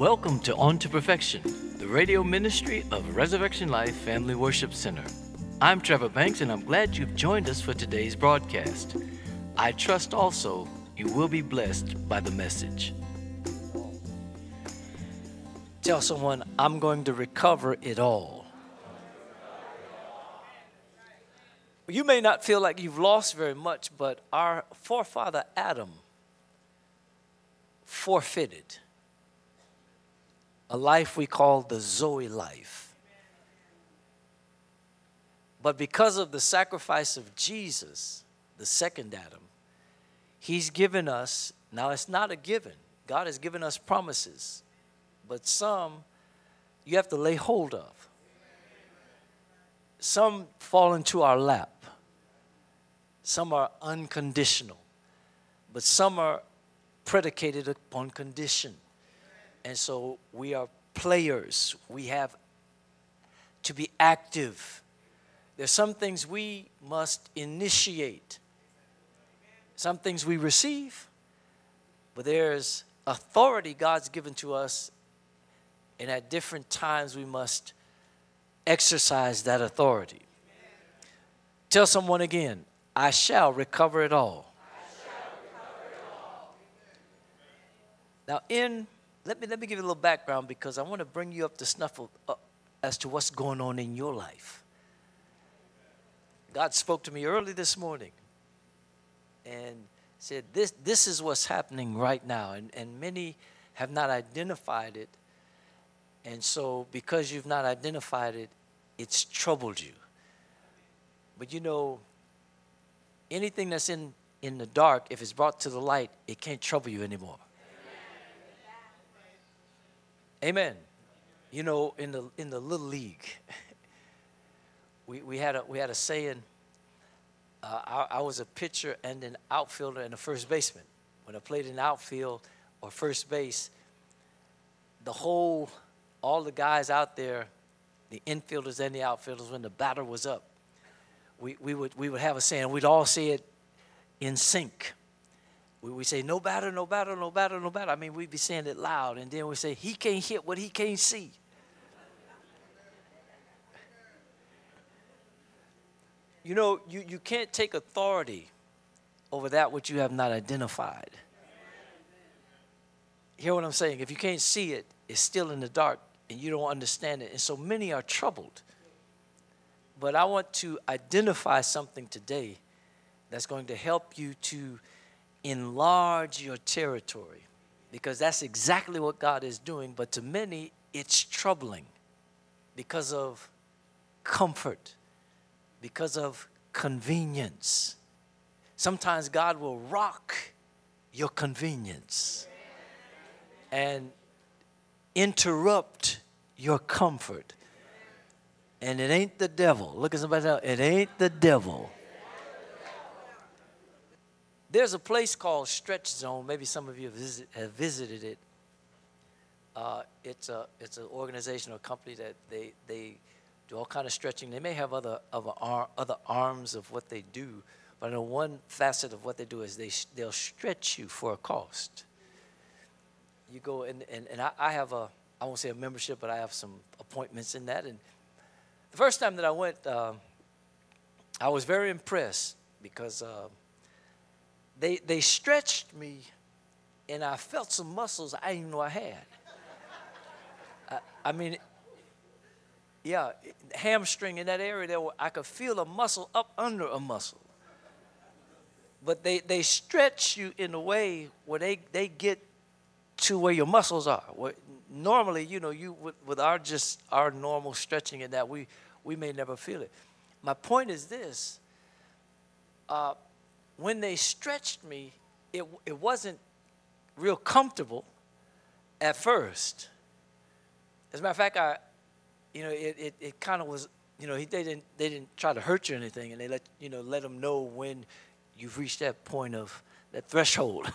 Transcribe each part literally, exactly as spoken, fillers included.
Welcome to On to Perfection, the radio ministry of Resurrection Life Family Worship Center. I'm Trevor Banks, and I'm glad you've joined us for today's broadcast. I trust also you will be blessed by the message. Tell someone, I'm going to recover it all. You may not feel like you've lost very much, but our forefather Adam forfeited a life we call the Zoe life. But because of the sacrifice of Jesus, the second Adam, he's given us, now it's not a given. God has given us promises, but some you have to lay hold of. Some fall into our lap. Some are unconditional, but some are predicated upon condition. And so we are players. We have to be active. There's some things we must initiate. Some things we receive, but there's authority God's given to us, and at different times we must exercise that authority. Tell someone again, I shall recover it all. I shall recover it all. Now, in let me let me give you a little background because I want to bring you up to snuff uh, as to what's going on in your life. God spoke to me early this morning and said, this, this is what's happening right now. And, and many have not identified it. And so because you've not identified it, it's troubled you. But you know, anything that's in, in the dark, if it's brought to the light, it can't trouble you anymore. Amen. You know, in the in the little league, we we had a we had a saying. Uh, I, I was a pitcher and an outfielder and a first baseman. When I played in outfield or first base, the whole all the guys out there, the infielders and the outfielders, when the batter was up, we we would we would have a saying. We'd all say it in sync. We, we say, no batter, no batter, no batter, no batter. I mean, we'd be saying it loud, and then we say, he can't hit what he can't see. You know, you, you can't take authority over that which you have not identified. Hear what I'm saying? If you can't see it, it's still in the dark, and you don't understand it. And so many are troubled. But I want to identify something today that's going to help you to enlarge your territory, because that's exactly what God is doing. But to many, it's troubling because of comfort, because of convenience. Sometimes God will rock your convenience and interrupt your comfort. And it ain't the devil. Look at somebody else. It ain't the devil. There's a place called Stretch Zone. Maybe some of you have, visit, have visited it. Uh, it's a it's an organization or company that they they do all kind of stretching. They may have other other, ar- other arms of what they do, but I know one facet of what they do is they they'll stretch you for a cost. You go and and, and I, I have a I won't say a membership, but I have some appointments in that. And the first time that I went, uh, I was very impressed because. Uh, They they stretched me, and I felt some muscles I didn't even know I had. I, I mean, yeah, hamstring in that area there, I could feel a muscle up under a muscle. But they, they stretch you in a way where they, they get to where your muscles are. Where normally, you know, you with, with our just our normal stretching and that, we, we may never feel it. My point is this. Uh, When they stretched me, it it wasn't real comfortable at first. As a matter of fact, I, you know, it it, it kind of was, you know, they didn't they didn't try to hurt you or anything, and they let you know let them know when you've reached that point of that threshold.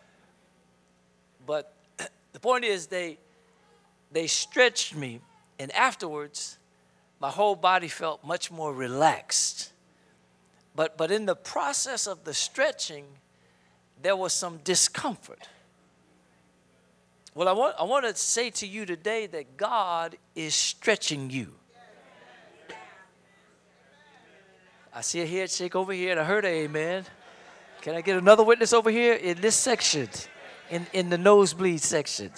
But the point is, they they stretched me, and afterwards, my whole body felt much more relaxed. But but in the process of the stretching, there was some discomfort. Well, I want, I want to say to you today that God is stretching you. I see a head shake over here, and I heard an amen. Can I get another witness over here in this section, in, in the nosebleed section?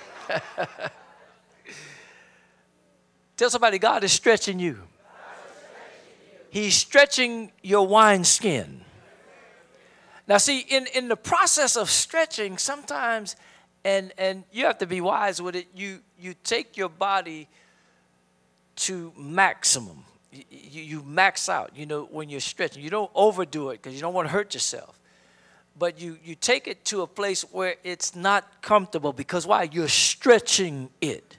Tell somebody, God is stretching you. He's stretching your wineskin. Now, see, in, in the process of stretching, sometimes, and, and you have to be wise with it, you, you take your body to maximum. You, you, you max out, you know, when you're stretching. You don't overdo it because you don't want to hurt yourself. But you, you take it to a place where it's not comfortable because why? You're stretching it.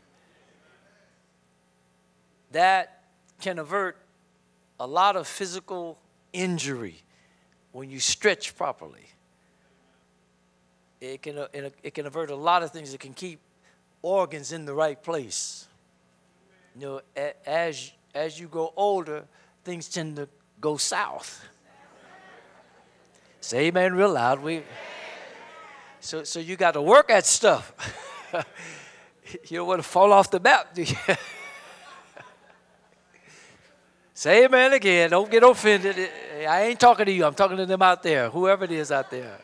That can avert a lot of physical injury when you stretch properly. It can, it can avert a lot of things. It can keep organs in the right place. You know, as, as you grow older, things tend to go south. Say amen real loud. We, so, so you got to work at stuff. You don't want to fall off the map, do you? Say amen again. Don't get offended. I ain't talking to you. I'm talking to them out there, whoever it is out there.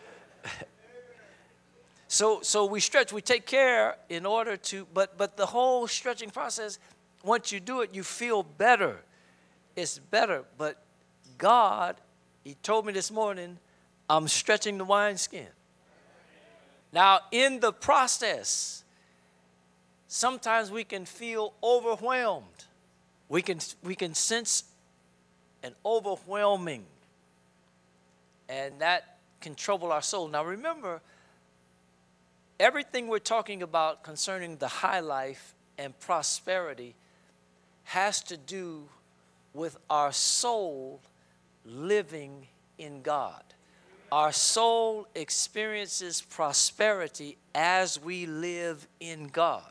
So, so we stretch. We take care in order to, but, but the whole stretching process, once you do it, you feel better. It's better. But God, He told me this morning, I'm stretching the wineskin. Now, in the process, sometimes we can feel overwhelmed. We can, we can sense an overwhelming, and that can trouble our soul. Now, remember, everything we're talking about concerning the high life and prosperity has to do with our soul living in God. Our soul experiences prosperity as we live in God.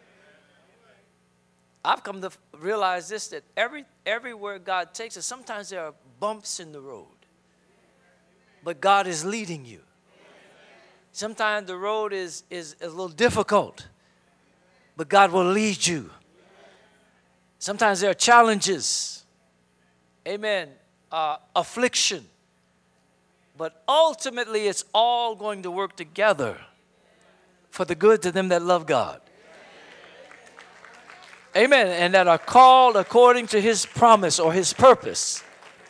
I've come to realize this, that every, everywhere God takes us, sometimes there are bumps in the road, but God is leading you. Sometimes the road is, is a little difficult, but God will lead you. Sometimes there are challenges, amen, uh, affliction, but ultimately it's all going to work together for the good to them that love God. Amen. And that are called according to His promise or His purpose.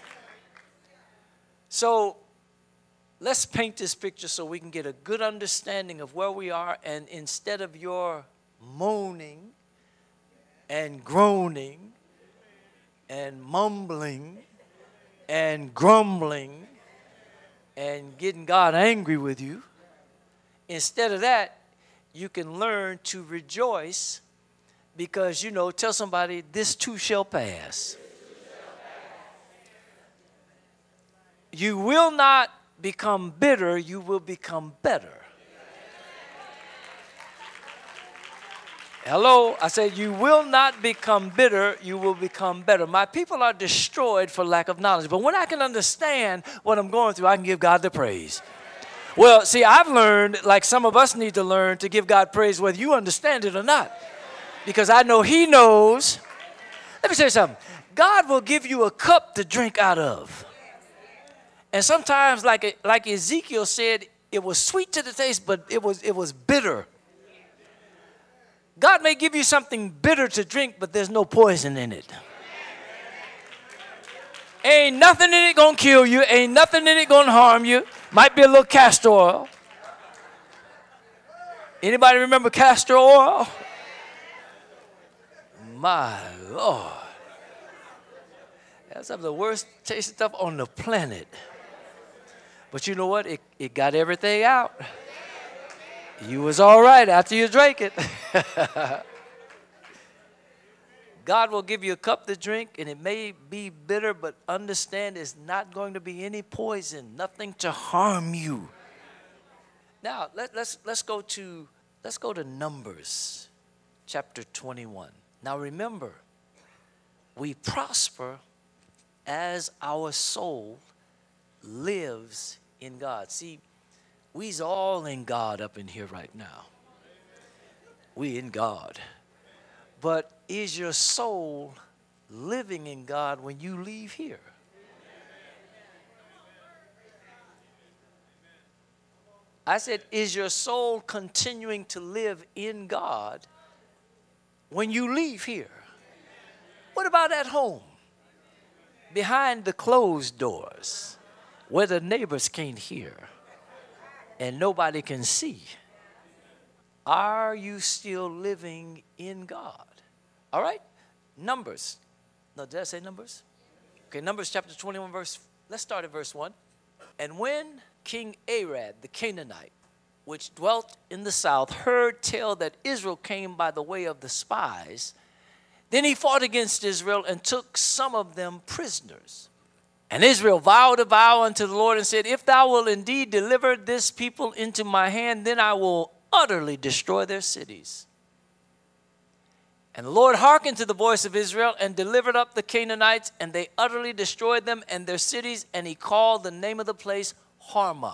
So let's paint this picture so we can get a good understanding of where we are. And instead of your moaning and groaning and mumbling and grumbling and getting God angry with you, instead of that, you can learn to rejoice. Because, you know, tell somebody, this too shall pass. You will not become bitter, you will become better. Hello, I said you will not become bitter, you will become better. My people are destroyed for lack of knowledge. But when I can understand what I'm going through, I can give God the praise. Well, see, I've learned, like some of us need to learn, to give God praise whether you understand it or not. Because I know He knows. Let me tell you something. God will give you a cup to drink out of. And sometimes, like, like Ezekiel said, it was sweet to the taste, but it was, it was bitter. God may give you something bitter to drink, but there's no poison in it. Ain't nothing in it gonna kill you. Ain't nothing in it gonna harm you. Might be a little castor oil. Anybody remember castor oil? My Lord. That's some of the worst tasting stuff on the planet. But you know what? It, it got everything out. You was all right after you drank it. God will give you a cup to drink, and it may be bitter, but understand it's not going to be any poison, nothing to harm you. Now, let, let's, let's, go to, let's go to Numbers chapter twenty-one. Now remember, we prosper as our soul lives in God. See, we's all in God up in here right now. We in God. But is your soul living in God when you leave here? I said, is your soul continuing to live in God when you leave here? What about at home? Behind the closed doors, where the neighbors can't hear and nobody can see. Are you still living in God? All right? Numbers. No, did I say Numbers? Okay, Numbers chapter twenty-one, verse, let's start at verse one. And when King Arad, the Canaanite, which dwelt in the south, heard tell that Israel came by the way of the spies, then he fought against Israel and took some of them prisoners. And Israel vowed a vow unto the Lord and said, if thou wilt indeed deliver this people into my hand, then I will utterly destroy their cities. And the Lord hearkened to the voice of Israel and delivered up the Canaanites, and they utterly destroyed them and their cities, and he called the name of the place Hormah.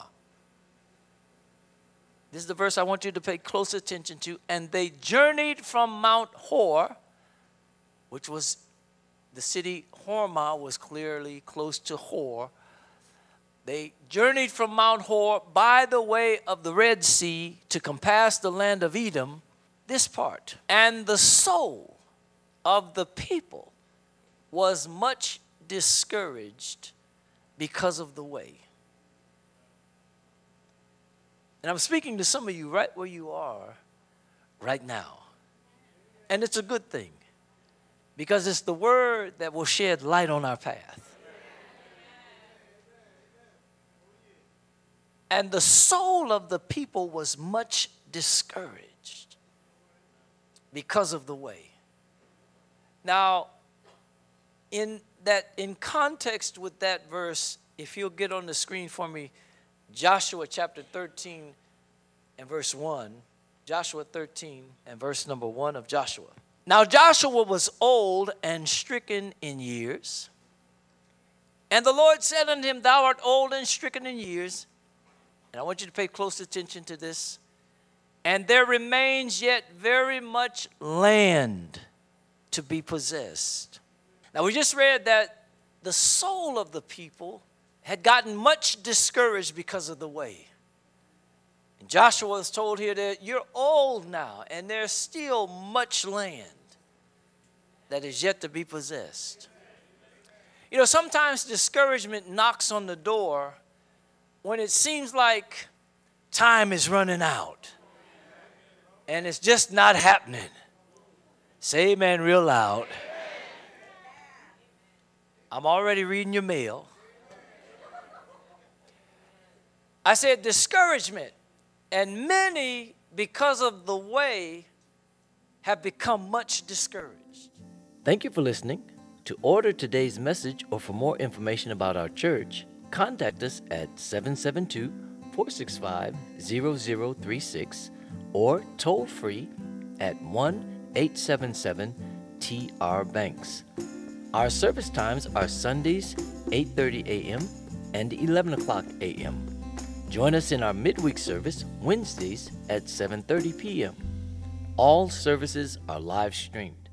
This is the verse I want you to pay close attention to. And they journeyed from Mount Hor, which was the city. Hormah was clearly close to Hor. They journeyed from Mount Hor by the way of the Red Sea to compass the land of Edom, this part. And the soul of the people was much discouraged because of the way. And I'm speaking to some of you right where you are right now. And it's a good thing, because it's the word that will shed light on our path. And the soul of the people was much discouraged because of the way. Now, in that, in context with that verse, if you'll get on the screen for me, Joshua chapter thirteen and verse one. Joshua thirteen and verse number one of Joshua. Now Joshua was old and stricken in years. And the Lord said unto him, thou art old and stricken in years. And I want you to pay close attention to this. And there remains yet very much land to be possessed. Now we just read that the soul of the people had gotten much discouraged because of the way. And Joshua was told here that you're old now, and there's still much land that is yet to be possessed. You know, sometimes discouragement knocks on the door when it seems like time is running out and it's just not happening. Say amen real loud. I'm already reading your mail. I said discouragement, and many, because of the way, have become much discouraged. Thank you for listening. To order today's message or for more information about our church, contact us at seven seven two, four six five, zero zero three six or toll free at one eight seven seven T R Banks. Our service times are Sundays eight thirty a m and eleven o'clock a m Join us in our midweek service Wednesdays at seven thirty p m All services are live streamed.